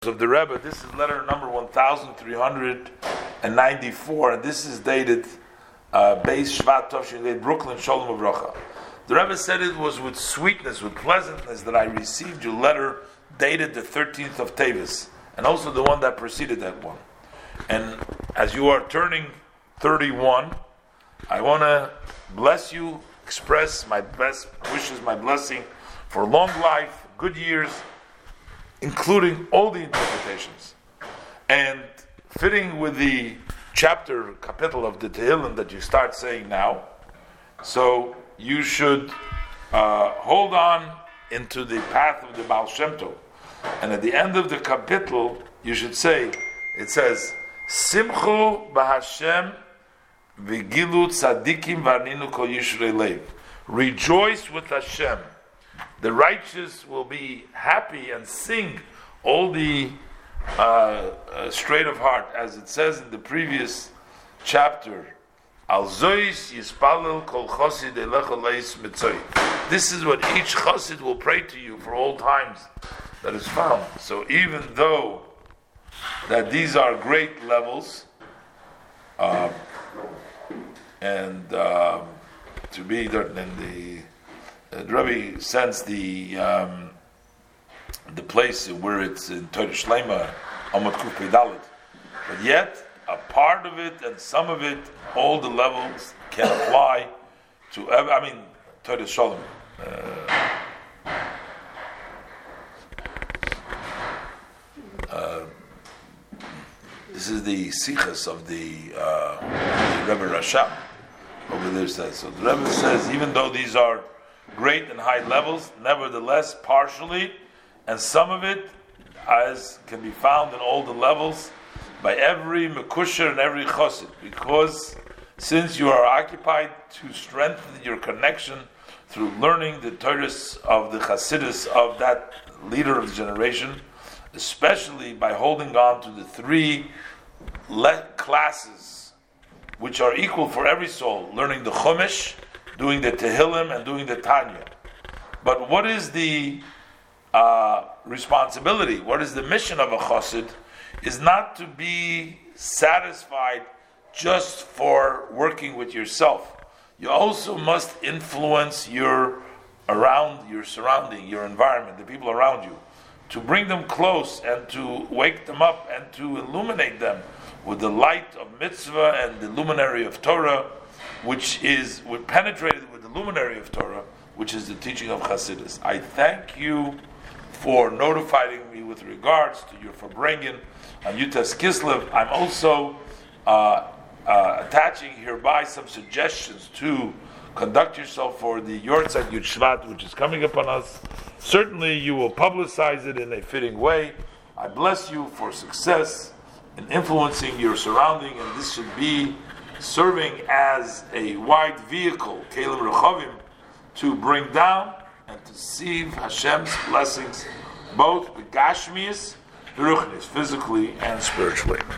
of the Rebbe. This is letter number 1394, and this is dated Beis Shvat Tovshin, Brooklyn, Shalom Uvracha. The Rebbe said it was with sweetness, with pleasantness that I received your letter dated the 13th of Tevis, and also the one that preceded that one. And as you are turning 31, I want to bless you, express my best wishes, my blessing for long life, good years, including all the interpretations. And fitting with the capital of the Tehillim that you start saying now, so you should hold on into the path of the Baal Shem Tov. And at the end of the capital, you should say, it says, Simchu b'Hashem v'gilu tzadikim v'arninu kol yishrei lev. Rejoice with Hashem. The righteous will be happy and sing all the straight of heart, as it says in the previous chapter. Al zois yispalel kol chosid elecha leis mitzoi. This is what each chosid will pray to you for all times that is found. So even though that these are great levels, and to be there in the Rebbe sends the place where it's in Torah Shlema, Amud Kuf Pei Dalet. But yet, a part of it and some of it, all the levels can apply to. Torah Shalom. This is the sichas of the Rebbe Rashab over there says. So the Rebbe says, even though these are great and high levels, nevertheless, partially, and some of it, as can be found in all the levels, by every mekusher and every chosid, because since you are occupied to strengthen your connection through learning the Torahs of the Chasidus of that leader of the generation, especially by holding on to the three classes which are equal for every soul, learning the Chumash, doing the Tehillim, and doing the Tanya. But what is the responsibility? What is the mission of a Chassid? Is not to be satisfied just for working with yourself. You also must influence your surrounding, your environment, the people around you, to bring them close and to wake them up and to illuminate them with the light of mitzvah and the luminary of Torah, which is penetrated with the luminary of Torah, which is the teaching of Chassidus. I thank you for notifying me with regards to your Farbrengen on Yutas Kislev. I'm also attaching hereby some suggestions to conduct yourself for the Yortzeit Yud Shvat, which is coming upon us. Certainly you will publicize it in a fitting way. I bless you for success in influencing your surrounding, and this should be serving as a wide vehicle, Kelim Rechavim, to bring down and to receive Hashem's blessings, both the Gashmias, the Ruchnis, physically and spiritually.